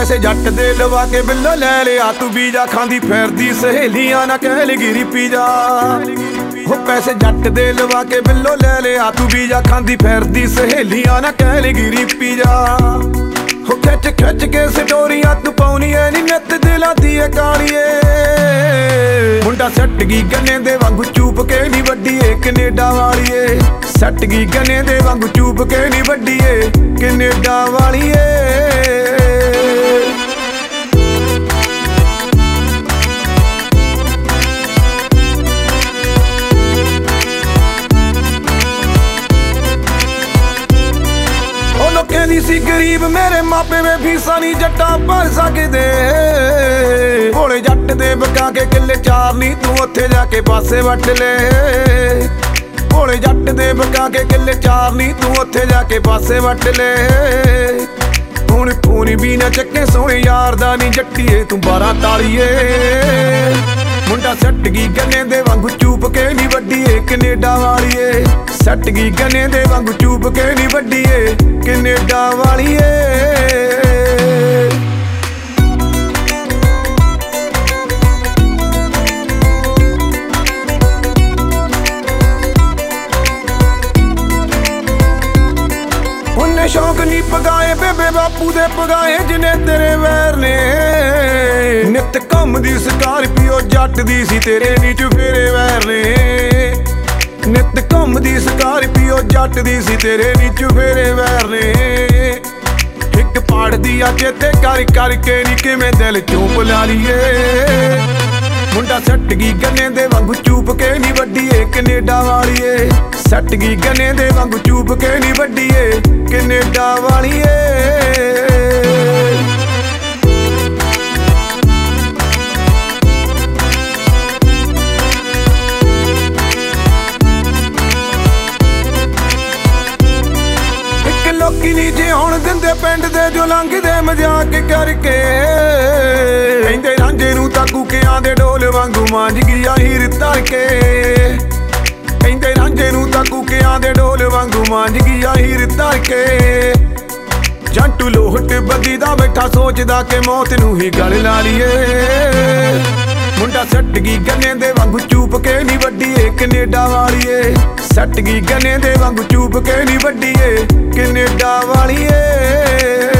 पैसे जट दे लवा के बिल्लो ले लिया तू बीजा खांदी फिरदी सहेलियां ना कह गिरी पीजा हो पैसे जट दे लवा के बिल्लो ले लिया तू बीजा खांदी फिरदी सहेलियां ना कह गिरी पीजा हो खिच खिच के स्टोरियां तू पाउनी है नी नित दिलां दी कालिए मुंडा सट गई गन्ने दे वांगू चूप के नी वड्डीए कनेडा वालीए सट गई गन्ने दे वांगू चूप के नी वड्डीए कनेडा वालीए कहनी सी गरीब मेरे मापे में फीसा नहीं जट्टा भर सकदे भोले जट दे बका के किले चार नहीं तू उत्थे जाके पासे वट ले भोले जट दे बका के किले चार नहीं तू उत्थे जाके पासे वट ले हुण खून भी ना चक्के सोने यार दा नहीं जट्टीए तू 12 तालीए मुंडा सट गई गन्ने दे वांगू चूप के नी वड्डीए कनेडा वालीए सट गई गन्ने दे वांगू चूप के नी वड्डीए कनेडा वालीए उन्ने शौक नी पगाए बेबे बापू दे पगाए जिने तेरे वैर ने नित कम दी स्कारपियो जट दी सी तेरे नी चुफेरे वैर ने नित कम दी स्कारपियो जट दी सी तेरे नी चुफेरे वैर ने एक पाड़ दिया चेते कर करके नी किवें दिल चों भुला लीए मुंडा सट गई गन्ने दे वांगू चूप के नी वड्डीए कनेडा वालीए सट गई गन्ने दे वांगू चूप के नी वड्डीए कनेडा वालीए लोकी नी जे हुण दिंदे पिंड दे जो लंघदे मजाक करके कहंदे रांझे नूं तां कूकियां दे ढोल वांगू मांझ गया हीर धर के कहंदे रांझे नूं तां कूकियां दे ढोल वांगू मांझ गया हीर धर के जंटू लोहट बगी दा बैठा सोचदा कि मौत नूं ही गल ला लीए मुंडा सट गई गन्ने दे वांगू चूप के नी वड्डीए कनेडा वालीए सट गई गन्ने दे वांगू चूप के नी वड्डीए कनेडा वालीए।